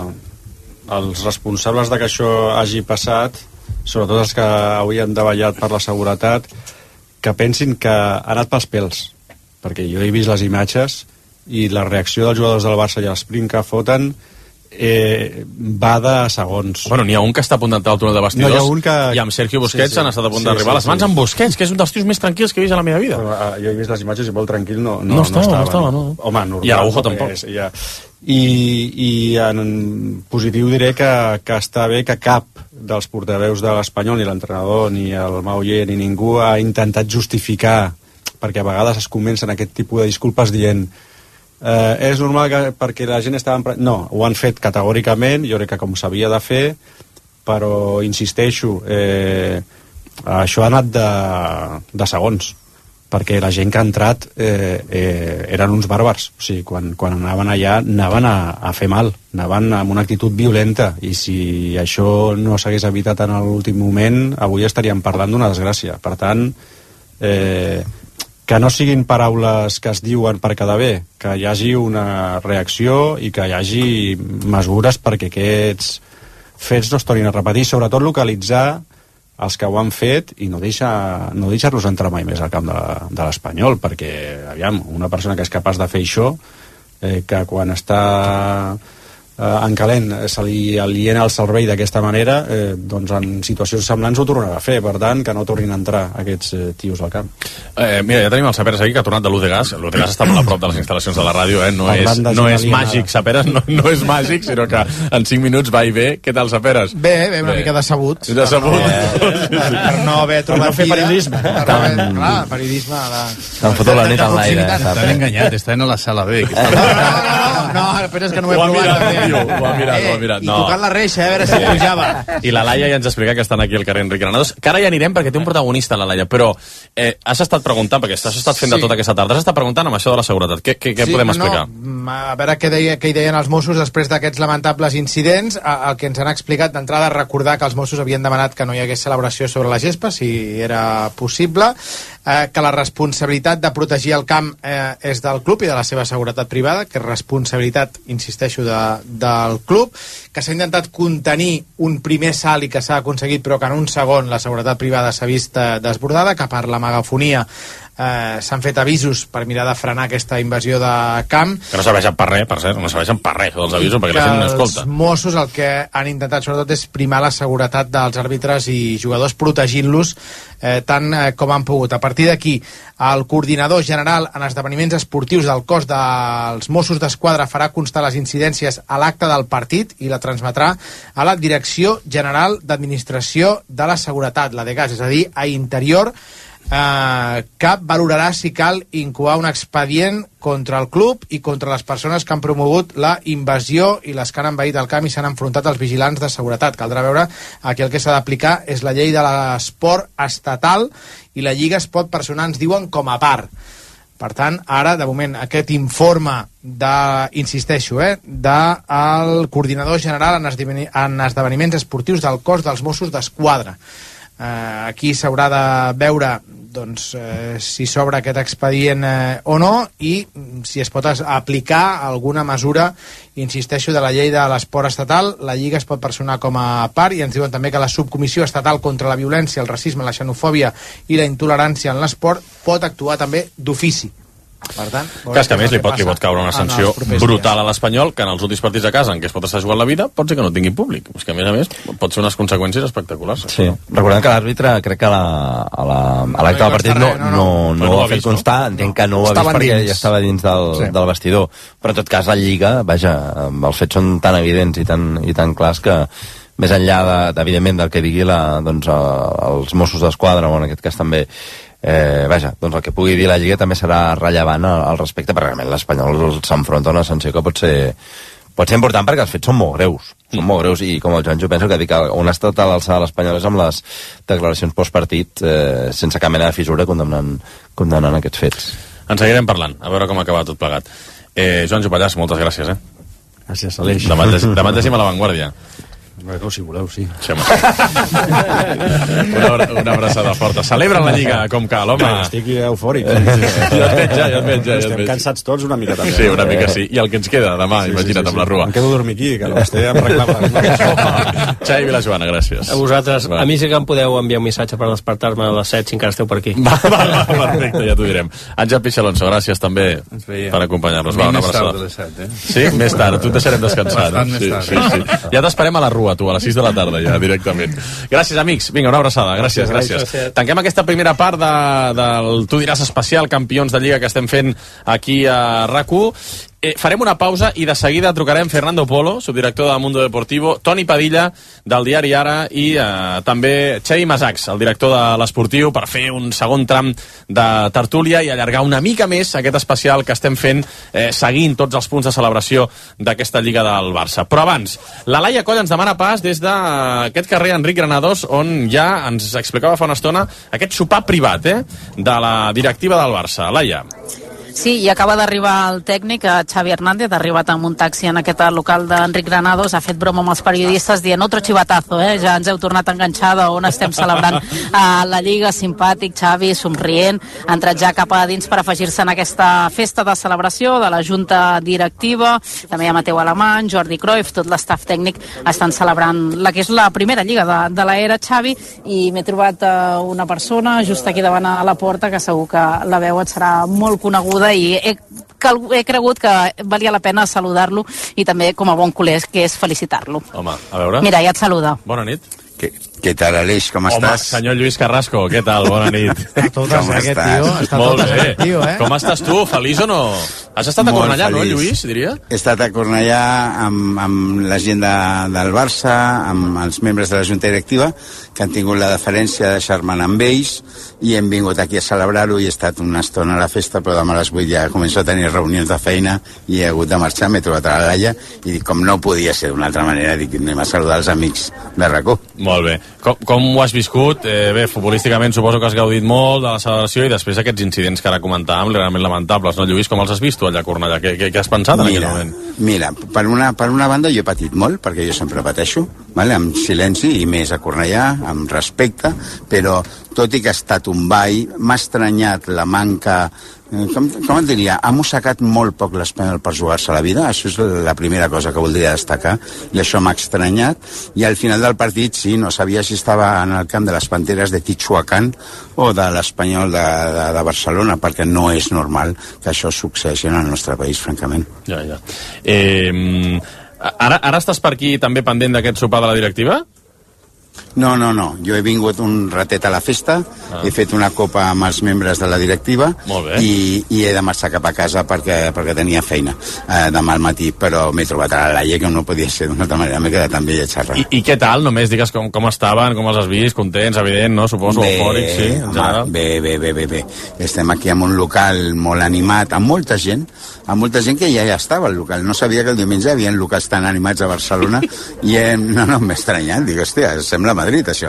els responsables de que això hagi passat, sobretot els que avui han davallat per la seguretat, que pensin que ha anat pels pèls, perquè jo he vist les imatges i la reacció dels jugadors del Barça i l'esprint que foten va de segons.
Bueno, n'hi ha un que està a punt d'entrar al túnel de vestidors i amb Sergio Busquets han estat a punt d'arribar a les mans amb Busquets, que és un dels tios més tranquils que he vist a la meva vida.
Jo he vist les imatges i molt tranquil no
estava.
Home, normal.
I Araujo tampoc.
I en positiu diré que està bé que cap dels portaveus de l'Espanyol, ni l'entrenador, ni el Mauller, ni ningú ha intentat justificar, perquè a vegades es comencen aquest tipus de disculpes dient és normal perquè la gent estava... No, ho han fet categòricament, jo crec que com s'havia de fer, però insisteixo, això ha anat de segons, perquè la gent que ha entrat eren uns bàrbars, o sigui, quan anaven allà anaven a fer mal, anaven amb una actitud violenta, i si això no s'hagués evitat en l'últim moment, avui estaríem parlant d'una desgràcia. Per tant, que no siguin paraules que es diuen per quedar bé, que hi hagi una reacció i que hi hagi mesures perquè aquests fets no es tornin a repetir, sobretot localitzar els que ho han fet i no deixar-los entrar mai més al camp de l'Espanyol, perquè, aviam, una persona que és capaç de fer això, que quan està en calent se li aliena el cervell d'aquesta manera, doncs en situacions semblants ho tornarà a fer, per tant que no tornin a entrar aquests tios al camp.
Mira, ja tenim el Saperes aquí, que ha tornat de l'Udegas. L'Udegas està molt a prop de les instal·lacions de la ràdio, no és màgic, Saperes, no és màgic, sinó que en 5 minuts va i ve. Què tal, Saperes?
Bé, una mica decebut. Per no haver trobat
fer periodisme.
Clar, periodisme...
T'han fotut la nit en l'aire.
T'han enganyat, estan a la sala B.
No, però és que no ho he provat.
Ho ha mirat.
I tocant la reixa, a veure si pujava.
I la Laia ja ens explica que estan aquí al carrer Enric Granados, que ara ja anirem perquè té un protagonista, la Laia, però has estat preguntant, perquè has estat fent de tota aquesta tarda, has estat preguntant amb això de la seguretat. Què podem explicar?
A veure què hi deien els Mossos després d'aquests lamentables incidents. El que ens han explicat d'entrada, recordar que els Mossos havien demanat que no hi hagués celebració sobre la gespa, si era possible, que la responsabilitat de protegir el camp és del club i de la seva seguretat privada, que és responsabilitat, insisteixo, del club, que s'ha intentat contenir un primer salt i que s'ha aconseguit, però que en un segon la seguretat privada s'ha vist desbordada, que per la megafonia s'han fet avisos per mirar de frenar aquesta invasió de camp.
Que no serveixen per res, per cert, no serveixen per res els avisos, perquè la gent no escolta.
Els Mossos el que han intentat sobretot és primar la seguretat dels àrbitres i jugadors, protegint-los tant com han pogut. A partir d'aquí, el coordinador general en esdeveniments esportius del cos dels Mossos d'Esquadra farà constar les incidències a l'acte del partit i la transmetrà a la Direcció General d'Administració de la Seguretat, la DGAS, és a dir, a Interior, que valorarà si cal incoar un expedient contra el club i contra les persones que han promogut la invasió i les que han envaït el camp i s'han enfrontat als vigilants de seguretat. Caldrà veure, aquí el que s'ha d'aplicar és la llei de l'esport estatal i la Lliga es pot personar, ens diuen, com a part. Per tant, ara, de moment, aquest informe insisteixo, del coordinador general en esdeveniments esportius del cos dels Mossos d'Esquadra. Aquí s'haurà de veure si s'obre aquest expedient o no i si es pot aplicar alguna mesura, insisteixo, de la llei de l'esport estatal. La Lliga es pot personar com a part i ens diuen també que la subcomissió estatal contra la violència, el racisme, la xenofòbia i la intolerància en l'esport pot actuar també d'ofici. Per tant,
que a més li pot caure una sanció brutal a l'Espanyol, que en els últims partits a casa en què es pot estar jugant la vida pot ser que no tingui públic, és que a més pot ser unes conseqüències espectaculars.
Sí, recordem que l'àrbitre crec que a l'acte del partit no ho ha fet constar, entenc que no ho ha vist perquè ja estava dins del vestidor, però en tot cas la Lliga, vaja, els fets són tan evidents i tan clars que més enllà evidentment del que digui els Mossos d'Esquadra, o en aquest cas també el que pugui dir la Lliga també serà rellevant al respecte, perquè realment l'Espanyol s'enfronta a una sanció que pot ser important perquè els fets són molt greus i com el Joan, jo penso que dir que on ha estat a l'alçada de l'Espanyol és amb les declaracions postpartit sense cap mena de fissura condemnant aquests fets.
En seguirem parlant, a veure com acaba tot plegat. Joan Jopallàs, moltes gràcies.
Gràcies, Aleix.
Demà et deixem a l'avantguàrdia.
Bueno, si voleu, sí.
Una abraçada forta. Celebra la Lliga com cal, home.
Estic eufòric.
Ja et veig.
Estem cansats tots una mica també.
Sí, una mica sí. I el que ens queda demà, imagina't, amb la Rua.
Em quedo a dormir aquí, que l'Esté em reclama.
Xavi Vilajoana, gràcies.
A vosaltres. A mi sí que em podeu enviar un missatge per despertar-me a les 7 si encara esteu per aquí.
Va, perfecte, ja t'ho direm. Àngel Pixalonso, gràcies també per acompanyar-nos. Va, una abraçada. Sí, més tard. Tu et deixarem descansar. Sí. Ja t'esperem a la Rua, tu, a les 6 de la tarda, ja, directament. Gràcies, amics. Vinga, una abraçada. Gràcies. Tanquem aquesta primera part del Tu diràs especial Campions de Lliga que estem fent aquí a RAC1. Farem una pausa i de seguida trucarem Fernando Polo, subdirector de Mundo Deportivo, Toni Padilla, del diari Ara, i també Xavi Masachs, el director de l'Esportiu, per fer un segon tram de tertúlia i allargar una mica més aquest especial que estem fent, seguint tots els punts de celebració d'aquesta Lliga del Barça. Però abans, la Laia Coll ens demana pas des d'aquest carrer Enric Granados, on ja ens explicava fa una estona aquest sopar privat de la directiva del Barça. Laia.
Sí, i acaba d'arribar el tècnic, Xavi Hernández, ha arribat amb un taxi en aquest local d'Enric Granados, ha fet broma amb els periodistes dient otro chivatazo, ja ens heu tornat a enganxar d'on estem celebrant la Lliga, simpàtic, Xavi, somrient, ha entrat ja cap a dins per afegir-se en aquesta festa de celebració de la Junta Directiva, també hi ha Mateu Alemany, Jordi Cruyff, tot l'estaf tècnic estan celebrant la que és la primera Lliga de l'era Xavi, i m'he trobat una persona just aquí davant a la porta que segur que la veu et serà molt coneguda i he cregut que valia la pena saludar-lo i també com a bon culer que és felicitar-lo.
Home, a veure.
Mira, ja et saluda.
Bona nit.
Què tal, Aleix? Com estàs?
Home, senyor Lluís Carrasco, què tal? Bona nit.
Com estàs?
Molt bé. Com estàs tu? Feliç o no? Has estat a Cornellà, no, Lluís, diria?
He estat a Cornellà amb la gent del Barça, amb els membres de la Junta Directiva, que han tingut la deferència de deixar-me anar amb ells, i hem vingut aquí a celebrar-ho, i he estat una estona a la festa, però demà a les 8 ja començo a tenir reunions de feina i he hagut de marxar. M'he trobat a la Laia i dic, com no podia ser d'una altra manera, dic, anem a saludar els amics de RAC1.
Molt bé. Com ho has viscut? Bé, futbolísticament suposo que has gaudit molt de la celebració, i després aquests incidents que ara comentàvem, realment lamentables, no, Lluís? Com els has vist tu allà a Cornellà? Què has pensat en aquell moment?
Mira, per una banda jo he patit molt, perquè jo sempre pateixo, vale? Amb silenci, i més a Cornellà, amb respecte, però tot i que ha estat un ball, m'ha estranyat la manca... Com et diria? Ha mossegat molt poc l'Espanyol per jugar-se la vida. Això és la primera cosa que voldria destacar, i això m'ha estranyat. I al final del partit, sí, no sabia si estava en el camp de les Panteres de Tichuacán o de l'Espanyol de Barcelona, perquè no és normal que això succeeixi en el nostre país, francament.
Ja. Ara estàs per aquí també pendent d'aquest sopar de la directiva?
No. Jo he vingut un ratet a la festa, he fet una copa amb els membres de la directiva i he de marxar cap a casa perquè tenia feina demà al matí, però m'he trobat a la Laia, que no podia ser d'una altra manera, m'he quedat amb ella a xerrar.
I què tal? Només digues com estaven, com els has vist, contents, evident, no? Suposo, eufòrics, sí, en general.
Bé. Estem aquí en un local molt animat, amb molta gent que ja estava al local. No sabia que el diumenge hi havia locals tan animats a Barcelona i m'he estranyat, dic, hòstia, sembla Madrid, això.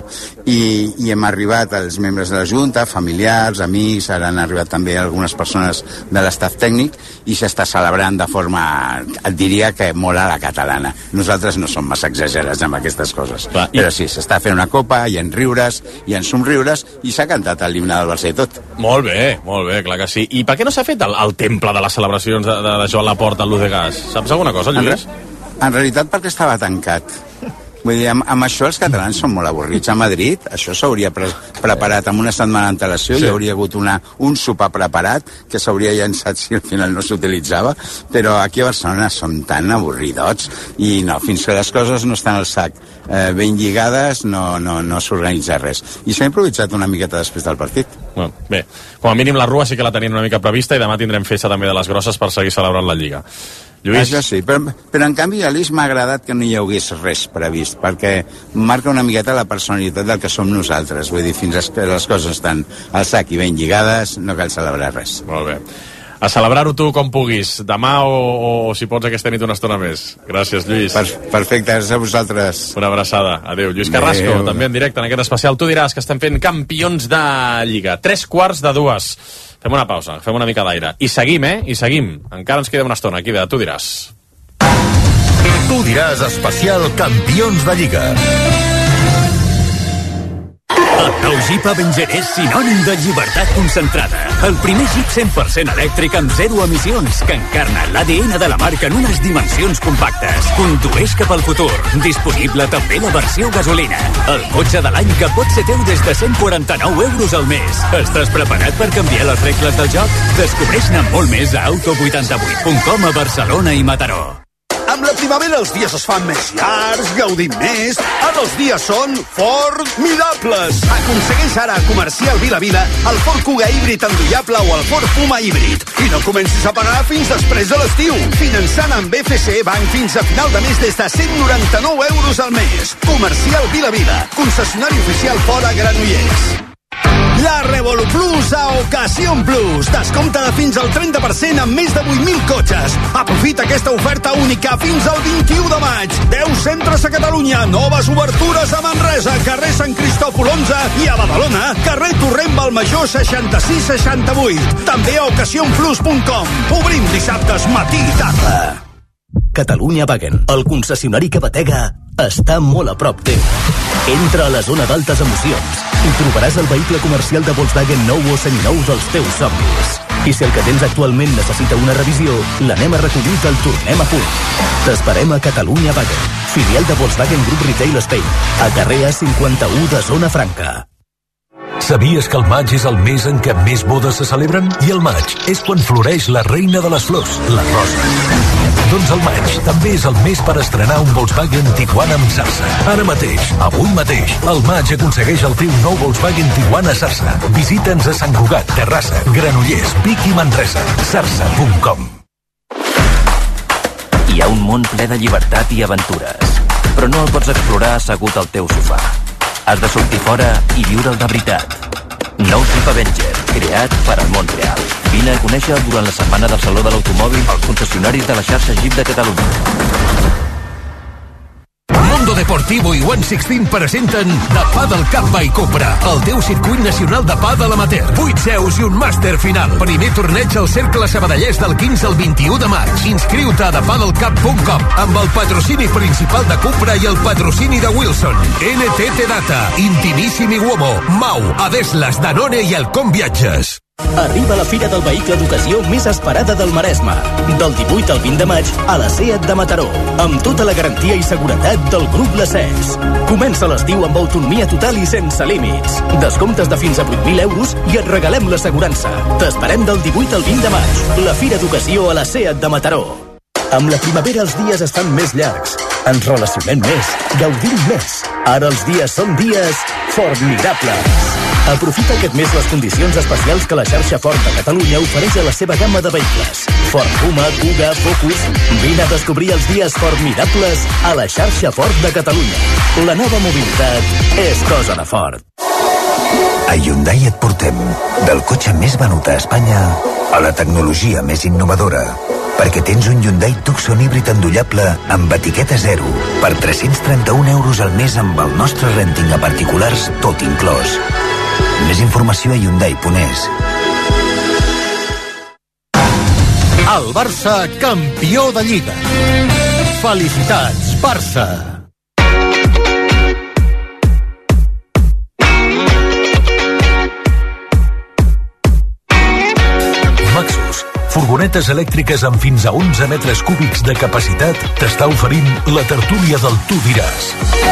I hem arribat els membres de la Junta, familiars, amics, ara han arribat també algunes persones de l'estaf tècnic, i s'està celebrant de forma, et diria que molt a la catalana. Nosaltres no som massa exagerats amb aquestes coses. Clar, però sí, s'està fent una copa, hi ha riures, hi ha somriures, i s'ha cantat l'himne del Barça i tot.
Molt bé, clar que sí. I per què no s'ha fet el temple de les celebracions de Joan Laporta al Luz de Gas? Saps alguna cosa, Lluís?
En realitat perquè estava tancat. Vull dir, amb això els catalans són molt avorrits. A Madrid això s'hauria preparat amb una setmana d'antelació, hi hauria hagut un sopar preparat que s'hauria llançat si al final no s'utilitzava, però aquí a Barcelona som tan avorridots i no, fins que les coses no estan al sac ben lligades no s'organitza res. I s'ha improvisat una miqueta després del partit.
Bé, com a mínim la Rua sí que la tenim una mica prevista, i demà tindrem festa també de les grosses per seguir celebrant la Lliga. Lluís.
Això sí, però en canvi a l'Eix m'ha agradat que no hi hagués res previst, perquè marca una miqueta la personalitat del que som nosaltres. Vull dir, fins que les coses estan al sac i ben lligades, no cal celebrar res.
Molt bé. A celebrar-ho tu com puguis, demà o si pots aquesta nit una estona més. Gràcies, Lluís.
Perfecte, gràcies a vosaltres.
Una abraçada. Adéu. Lluís Carrasco, també en directe en aquest especial. Tu diràs que estem fent Campions de Lliga. 3:45. Fem una pausa, fem una mica d'aire. I seguim, I seguim. Encara ens queda una estona aquí de Tu diràs.
Tu diràs especial Campions de Lliga.
El nou Jeep Avenger és sinònim de llibertat concentrada. El primer Jeep 100% elèctric amb zero emissions que encarna l'ADN de la marca en unes dimensions compactes. Condueix cap al futur. Disponible també la versió gasolina. El cotxe de l'any que pot ser teu des de 149 euros al mes. Estàs preparat per canviar les regles del joc? Descobreix-ne molt més a auto88.com a Barcelona i Mataró.
Amb la primavera els dies es fan més llargs, gaudim més. Ara els dies són formidables. Aconsegueix ara a Comercial Vila el Ford Kuga híbrid endollable o el Ford Puma híbrid. I no comencis a pagar fins després de l'estiu. Finançant amb BFC Bank fins a final de mes des de 199 euros al mes. Comercial Vila, concessionari oficial Ford a Granollers. La Revolut Plus a Ocasión Plus. Descompte de fins al 30% amb més de 8.000 cotxes. Aprofita aquesta oferta única fins al 21 de maig. 10 centres a Catalunya, noves obertures a Manresa, carrer Sant Cristòfol 11 i a Badalona, carrer Torrent Balmajor 66-68. També a ocasionplus.com. Obrim dissabtes matí i tarda.
Catalunya Wagen, el concessionari que batega, està molt a prop teu. Entra a la zona d'altes emocions i trobaràs el vehicle comercial de Volkswagen nou o seminou dels teus somnis. I si el que tens actualment necessita una revisió, l'anem a recollir i te'l tornem a punt. T'esperem a Catalunya Wagen, filial de Volkswagen Group Retail Spain, a carrer A51 de Zona Franca.
Sabies que el maig és el mes en què més bodes se celebren? I el maig és quan floreix la reina de les flors, la rosa. Doncs el maig també és el mes per estrenar un Volkswagen Tiguan amb Sarsa. Ara mateix, avui mateix, al maig aconsegueix el teu nou Volkswagen Tiguan a Sarsa. Visita'ns a Sant Cugat, Terrassa, Granollers, Vic i Manresa. Sarsa.com.
Hi ha un món ple de llibertat i aventures, però no el pots explorar assegut al teu sofà. Has de sortir fora i viure'l de veritat. Nou Jeep Avenger, creat per al món real. Vine a conèixer durant la setmana del Saló de l'Automòbil els concessionaris de la xarxa Jeep de Catalunya.
Mundo Deportivo i 116 presenten The Padel Cup by Cupra, el teu circuit nacional de pàdel amateur. 8 seus i un màster final. Primer torneig al Cercle Sabadellès del 15 al 21 de maig. Inscriu-te a thepadelcup.com amb el patrocini principal de Cupra i el patrocini de Wilson, NTT Data, Intimissimi Uomo, Mau, Adeslas, Danone i Elcom Viatges.
Arriba la Fira del Vehicle d'Ocasió més esperada del Maresme. Del 18 al 20 de maig a la SEAT de Mataró, amb tota la garantia i seguretat del grup Lascés. Comença l'estiu amb autonomia total i sense límits. Descomptes de fins a 8.000 euros i et regalem l'assegurança. T'esperem del 18 al 20 de maig. La Fira d'Ocasió a la SEAT de Mataró. Amb la primavera els dies estan més llargs. Ens relacionem més, gaudim més. Ara els dies són dies formidables. Aprofita aquest mes les condicions especials que la xarxa Ford de Catalunya ofereix a la seva gamma de vehicles. Ford Puma, Kuga, Focus... Vine a descobrir els dies formidables a la xarxa Ford de Catalunya. La nova mobilitat és cosa de Ford.
A Hyundai et portem del cotxe més venut a Espanya a la tecnologia més innovadora. Perquè tens un Hyundai Tucson híbrid endollable amb etiqueta zero per 331 euros al mes amb el nostre renting a particulars tot inclòs. Més informació a Hyundai.es.
El Barça, campió de Lliga. Felicitats, Barça! Maxus, furgonetes elèctriques amb fins a 11 metres cúbics de capacitat, t'està oferint la tertúlia del Tu diràs.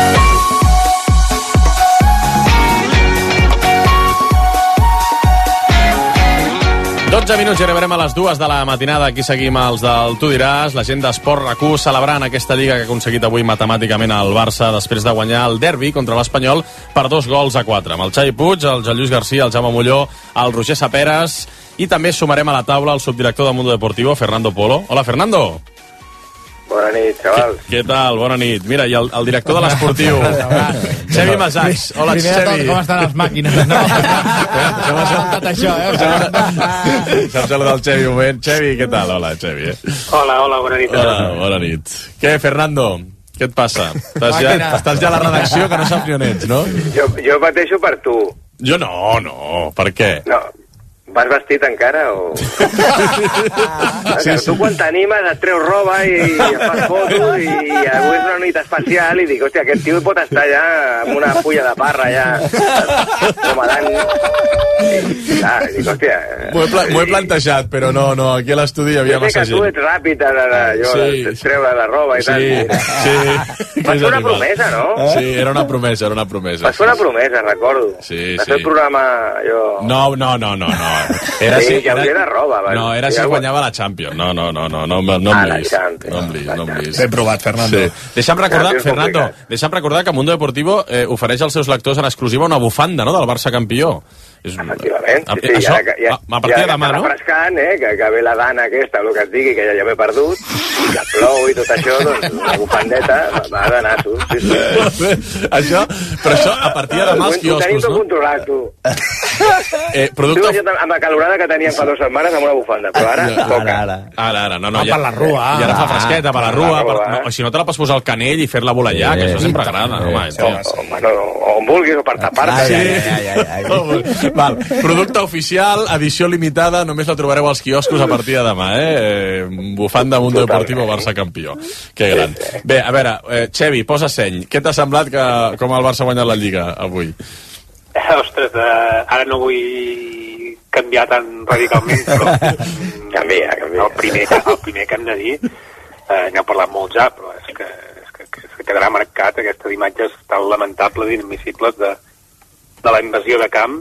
12 minuts i arribarem a les 2 de la matinada. Aquí seguim els del Tu diràs. La gent d'Esport RAC1 celebrant aquesta lliga que ha aconseguit avui matemàticament el Barça després de guanyar el derbi contra l'Espanyol per 2-4. Amb el Xavi Puig, el Joan Lluís García, el Jaume Molló, el Roger Saperas i també sumarem a la taula el subdirector del Mundo Deportivo, Fernando Polo. Hola, Fernando.
Bona nit, xavals.
Què tal? Bona nit. Mira, i el director de l'Esportiu, Xavi Massacs. Hola,
Xavi. Primer de tot, com estan les màquines? No, se m'ha saltat això,
Saps el del Xavi un moment? Xavi, què tal? Hola, Xavi.
Hola, bona nit.
Hola, bona nit. Què, Fernando? Què et passa? Estàs ja a la redacció que no saps ni on ets, no?
Jo pateixo per tu.
Jo no. Per què?
No. Vas vestit encara o...? Sí. Tu quan t'animes et treus roba i fas fotos i avui és una nit especial i dic, hòstia, aquest tio pot estar ja amb una fulla de parra ja comandant. Dic, hòstia...
M'ho he plantejat, però no, aquí a l'estudi hi havia massa gent.
Jo sé que tu ets ràpid a treure la roba i tal.
Sí.
Vas fer una promesa, no?
Sí, era una promesa.
Vas fer una promesa, recordo.
Sí.
Vas fer el programa, jo...
No.
Era si de roba.
No, era si guanyava la Champions. No em llis.
Ben provat, Fernando.
Deixa'm recordar, Fernando, que Mundo Deportivo ofereix als seus lectors en exclusiva una bufanda, no?, del Barça campió.
Efectivament, sí.
Això, a partir de demà, no?
Refrescant, que ve la dana aquesta, el que et digui, que ja m'he perdut, que plou i tot això, doncs la bufandeta va de nassos. Sí.
Però això, a partir de demà, els quioscos, no?
Ho tenim tot controlat, tu. Amb la calorada que teníem fa 2 setmanes amb una bufanda, però
ara, no.
Per la rua.
I ara fa fresqueta, per la rua. O si no, te la pots posar al canell i fer-la volallar, que això sempre agrada.
O on vulguis, o per tapar-te.
Val. Producte oficial, edició limitada, només la trobareu als quioscos a partir de demà, Bufanda Mundo Deportivo Barça campió. Que gran. Bé, a veure, Xevi, posa seny. Què t'ha semblat com el Barça ha guanyat la Lliga avui?
Ostres, ara no vull canviar tan radicalment, però...
Canvia.
El primer que hem de dir, n'heu parlat molt ja, però és que quedarà marcat aquestes imatges tan lamentables i inadmissibles de la invasió de camp.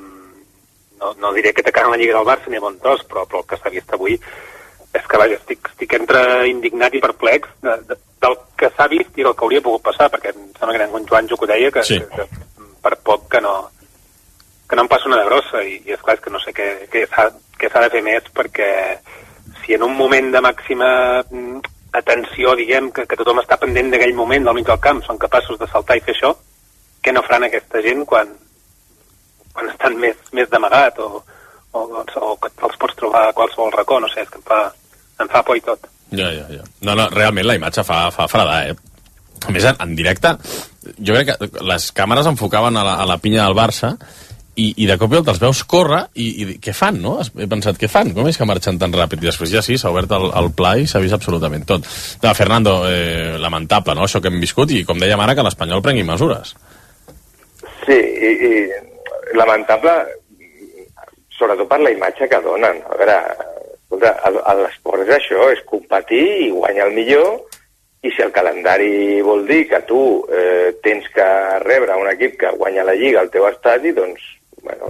No diré que atacant la Lliga del Barça ni a bon tros, però el que s'ha vist avui és que, vaja, estic entre indignat i perplex del que s'ha vist i del que hauria pogut passar, perquè em sembla que era en Joanjo que ho deia, que per poc que no em passa una de grossa, i esclar, és que no sé què s'ha de fer més, perquè si en un moment de màxima atenció, diguem, que tothom està pendent d'aquell moment del mig del camp, són capaços de saltar i fer això, què no faran aquesta gent quan estan més d'amagat o que els pots trobar a qualsevol racó, no sé, és que em fa por i tot.
Ja. No, realment la imatge fa fredar, A més, en directe, jo crec que les càmeres enfocaven a la pinya del Barça i de cop i volta els veus córrer i què fan, no? He pensat, què fan? Com és que marxen tan ràpid? I després ja sí, s'ha obert el pla i s'ha vist absolutament tot. No, Fernando, lamentable, no?, això que hem viscut, i com dèiem ara, que l'Espanyol prengui mesures.
Sí, i lamentable, sobretot per la imatge que donen. A veure, escolta, l'esport és això, és competir i guanyar el millor, i si el calendari vol dir que tu tens que rebre un equip que guanya la Lliga al teu estadi, doncs, bueno,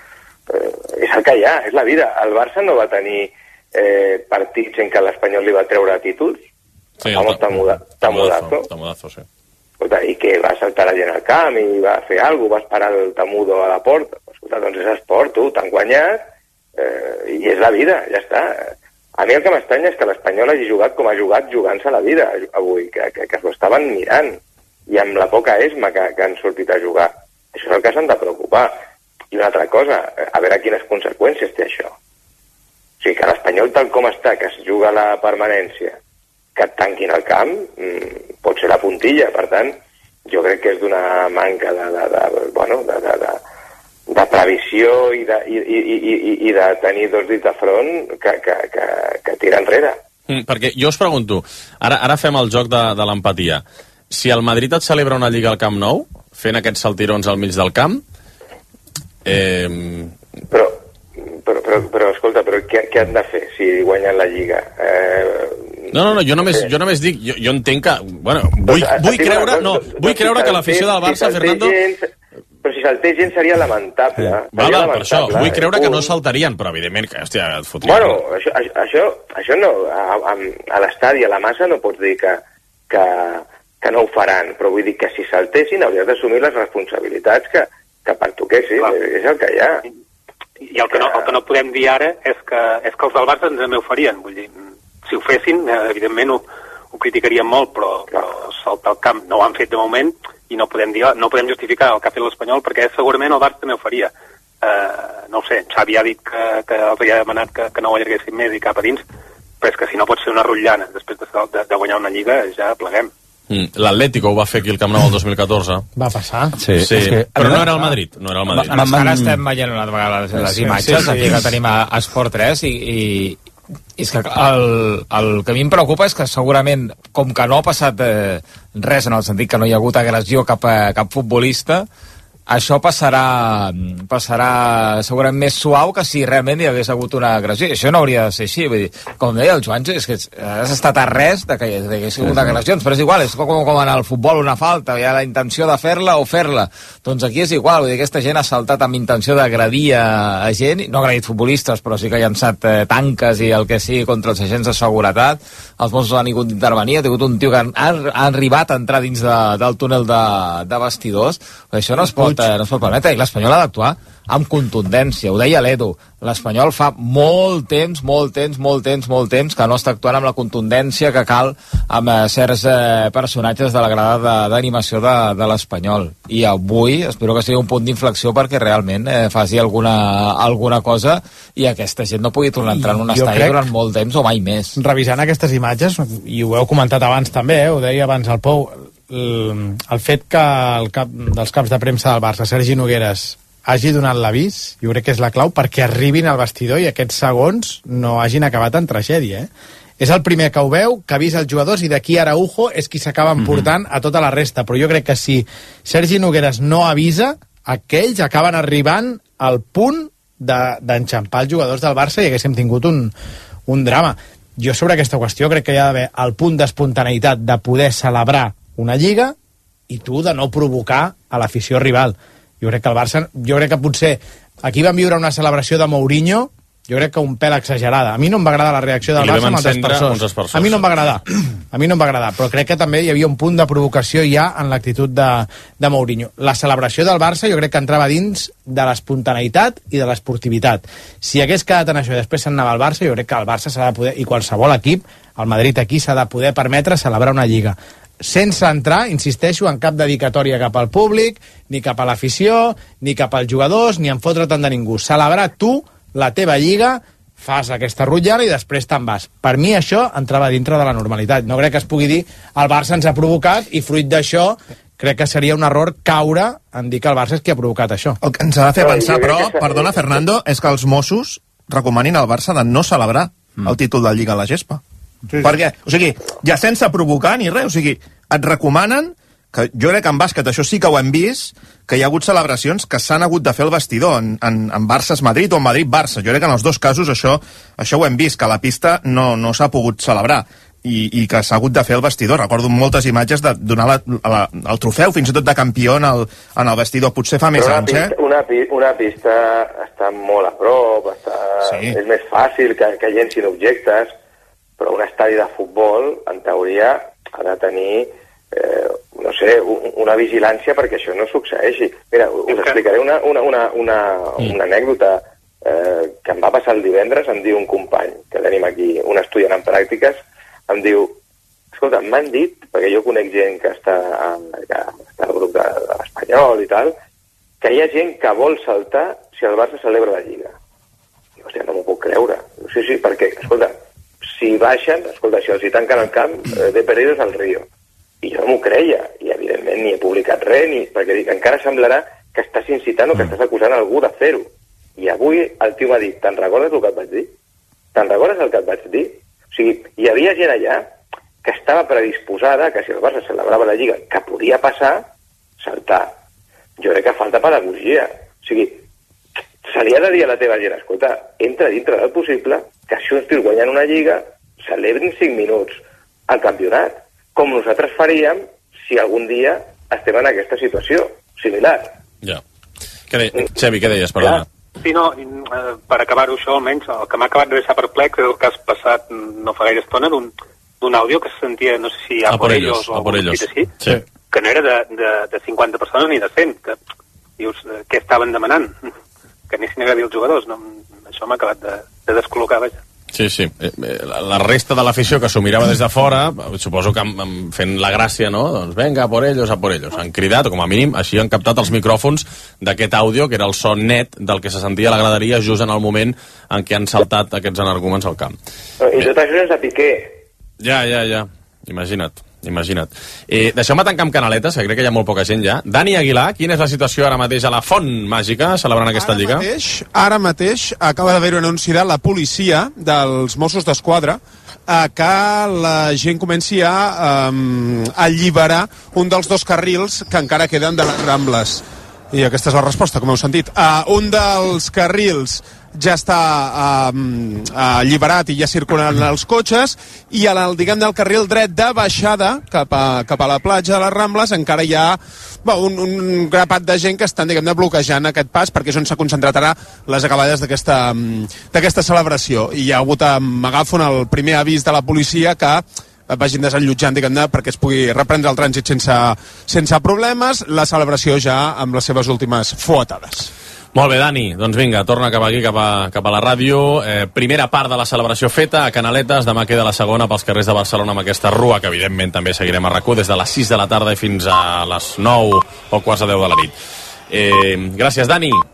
és el que hi ha, és la vida. El Barça no va tenir partits en què l'Espanyol li va treure títols.
Sí, tamudazo, sí.
I que va saltar la gent al camp i va fer alguna cosa, va esperar el tamudo a la porta. Escolta, doncs és esport, tu, t'han guanyat i és la vida, ja està. A mi el que m'estranya és que l'Espanyol hagi jugat com ha jugat jugant-se la vida avui, que s'ho estaven mirant, i amb la poca esma que han sortit a jugar. Això és el que s'han de preocupar. I una altra cosa, a veure quines conseqüències té això. O sigui, que l'Espanyol tal com està, que es juga la permanència, que et tanquin el camp, pot ser la puntilla. Per tant, jo crec que és d'una manca de previsió i de tenir 2 dits de front que tira enrere.
Perquè jo us pregunto, ara fem el joc de l'empatia. Si el Madrid et celebra una Lliga al Camp Nou, fent aquests saltirons al mig del camp...
Però escolta, què han de fer si guanyen la Lliga?
No, jo només dic, jo entenc que... Bueno, vull creure que l'afició del Barça, Fernando...
Però si saltés gent seria lamentable.
Per això, vull creure que no saltarien, però evidentment que, hòstia, et fotria...
Bueno, això no, a l'estadi, a la massa, no pots dir que no ho faran, però vull dir que si saltessin hauries d'assumir les responsabilitats que pertoquessin, és el que hi ha.
I el que no podem dir ara és que els del Barça ens ho farien, vull dir, si ho fessin, evidentment ho criticaríem molt, però saltar al camp no ho han fet de moment, i no podem justificar el que ha fet l'Espanyol perquè segurament el Barça també ho faria. No ho sé, Xavi ha dit que els havia demanat que no ho allarguessin més i cap a dins, però és que si no pot ser una rotllana després de guanyar una Lliga ja pleguem.
L'Atlético ho va fer aquí al Camp Nou el 2014.
Va passar.
Sí. Però no era el Madrid.
Ara estem veient una vegada les imatges, aquí que tenim a Esport 3, i és que el que a mi em preocupa és que segurament, com que no ha passat res en el sentit que no hi ha hagut agressió cap futbolista, això passarà segurament més suau que si realment hi hagués hagut una agressió. I això no hauria de ser així. Vull dir, com deia el Joan, és que has estat a res de que hi hagués hagut agressions, però és igual, és com en el futbol una falta, hi ha la intenció de fer-la o fer-la. Doncs aquí és igual, vull dir, aquesta gent ha saltat amb intenció d'agredir a gent, no ha agredit futbolistes, però sí que ha llançat tanques i el que sigui contra els agents de seguretat. Els Mossos han hagut d'intervenir, ha tingut un tio que ha arribat a entrar dins del túnel de vestidors. Això no es pot permetre, i l'Espanyol ha d'actuar amb contundència, ho deia l'Edu. L'Espanyol fa molt temps que no està actuant amb la contundència que cal amb certs personatges de la grada d'animació de l'Espanyol. I avui espero que sigui un punt d'inflexió perquè realment faci alguna cosa i aquesta gent no pugui tornar a entrar en un estadi durant molt temps o mai més.
Revisant aquestes imatges, i ho heu comentat abans també, ho deia abans el Pou, el fet que el cap dels caps de premsa del Barça, Sergi Nogueras, hagi donat l'avís, jo crec que és la clau perquè arribin al vestidor i aquests segons no hagin acabat en tragèdia. És el primer que ho veu, que avisa els jugadors, i d'aquí Araujo és qui s'acaba emportant a tota la resta. Però jo crec que si Sergi Nogueras no avisa, aquells acaben arribant al punt d'enxampar els jugadors del Barça i haguéssim tingut un drama. Jo sobre aquesta qüestió crec que hi ha d'haver el punt d'espontaneïtat de poder celebrar una lliga i tu de no provocar a l'afició rival. Jo crec que el Barça, que potser aquí van viure una celebració de Mourinho, jo crec que un pèl exagerada. A mi no em va agradar la reacció del Barça amb els aspersors. A mi no em va agradar, però crec que també hi havia un punt de provocació ja en l'actitud de Mourinho. La celebració del Barça jo crec que entrava dins de l'espontaneïtat i de l'esportivitat. Si hagués quedat en això i després se'n anava al Barça, jo crec que el Barça s'ha de poder, i qualsevol equip, el Madrid aquí s'ha de poder permetre celebrar una lliga sense entrar, insisteixo, en cap dedicatòria cap al públic, ni cap a l'afició, ni cap als jugadors, ni en fotre tant de ningú. Celebrar tu la teva lliga, fas aquesta rotllana i després te'n vas. Per mi això entrava dintre de la normalitat. No crec que es pugui dir el Barça ens ha provocat i fruit d'això crec que seria un error caure en dir que el Barça és qui ha provocat això.
El que ens ha de fer pensar, però, perdona, Fernando, és que els Mossos recomanin al Barça de no celebrar el títol de Lliga a la gespa. Sí. Perquè, o sigui, ja sense provocar ni res, o sigui, et recomanen, que jo crec que en bàsquet això sí que ho hem vist, que hi ha hagut celebracions que s'han hagut de fer al vestidor, en Barça-Madrid o en Madrid-Barça. Jo crec que en els dos casos això ho hem vist, que a la pista no s'ha pogut celebrar i que s'ha hagut de fer al vestidor. Recordo moltes imatges de donar el trofeu, fins i tot de campió en el vestidor. Potser fa més anys,
Una pista està molt a prop, és més fàcil que llencin objectes, però un estadi de futbol, en teoria, ha de tenir, no sé, una vigilància perquè això no succeeixi. Mira, us explicaré una anècdota que em va passar el divendres. Em diu un company, que tenim aquí, un estudiant en pràctiques, em diu, escolta, m'han dit, perquè jo conec gent que està al grup de l'Espanyol i tal, que hi ha gent que vol saltar si el Barça celebra la Lliga. I, hòstia, no m'ho puc creure. Sí, perquè, escolta, si baixen, si els hi tanquen el camp, de perdidos al río. I jo no m'ho creia, i evidentment ni he publicat res, perquè dic, encara semblarà que estàs incitant o que estàs acusant algú de fer-ho. I avui el tio m'ha dit, te'n recordes el que et vaig dir? Te'n recordes el que et vaig dir? O sigui, hi havia gent allà que estava predisposada que si el Barça celebrava la Lliga, que podia passar, saltar. Jo crec que falta pedagogia. O sigui, se li ha de dir a la teva gent, escolta, entra dintre del possible, que si uns tios guanyen una Lliga, celebrin 5 minuts al campionat, com nosaltres faríem si algun dia estem en aquesta situació similar.
Ja. Xevi, què deies? Perdona.
Sí, no, per acabar-ho això, almenys, el que m'ha acabat de deixar perplex és el que has passat no fa gaire estona d'un àudio que se sentia, no sé si a por ellos o algun dit així, que no era de 50 persones ni de 100, que dius, què estaven demanant? Que anessin a agredir els jugadors, no? Això m'ha acabat de descol·locar, vaja.
Sí. La resta de l'afició que s'ho mirava des de fora, suposo que fent la gràcia, no? Doncs venga, a por ellos. Han cridat, o com a mínim, així han captat els micròfons d'aquest àudio, que era el son net del que se sentia a la graderia just en el moment en què han saltat aquests energúmens al camp.
I tot això és de Piqué.
Ja. Imagina't. Imagina't. Deixeu-me tancar amb Canaletes, que crec que hi ha molt poca gent ja. Dani Aguilar, quina és la situació ara mateix a la Font Màgica, celebrant aquesta lliga?
Ara mateix acaba d'haver un anunci de la policia dels Mossos d'Esquadra que la gent comenci a alliberar un dels 2 carrils que encara queden de les Rambles. I aquesta és la resposta, com heu sentit. Un dels carrils ja està alliberat i ja circulen els cotxes, i diguem del carril dret de baixada cap a la platja de les Rambles encara hi ha un grapat de gent que estan, diguem-ne, bloquejant aquest pas, perquè és on s'ha concentrat ara les acabades d'aquesta celebració. I hi ha hagut, m'agafo el primer avís de la policia que vagin desallotjant, diguem-ne, perquè es pugui reprendre el trànsit sense problemes, la celebració ja amb les seves últimes fuetades.
Molt bé, Dani, doncs vinga, torna cap aquí, cap a la ràdio. Primera part de la celebració feta a Canaletes, demà queda la segona pels carrers de Barcelona amb aquesta rua, que evidentment també seguirem a RAC1 des de les 6 de la tarda i fins a les 9 o quarts de 10 de la nit. Gràcies, Dani.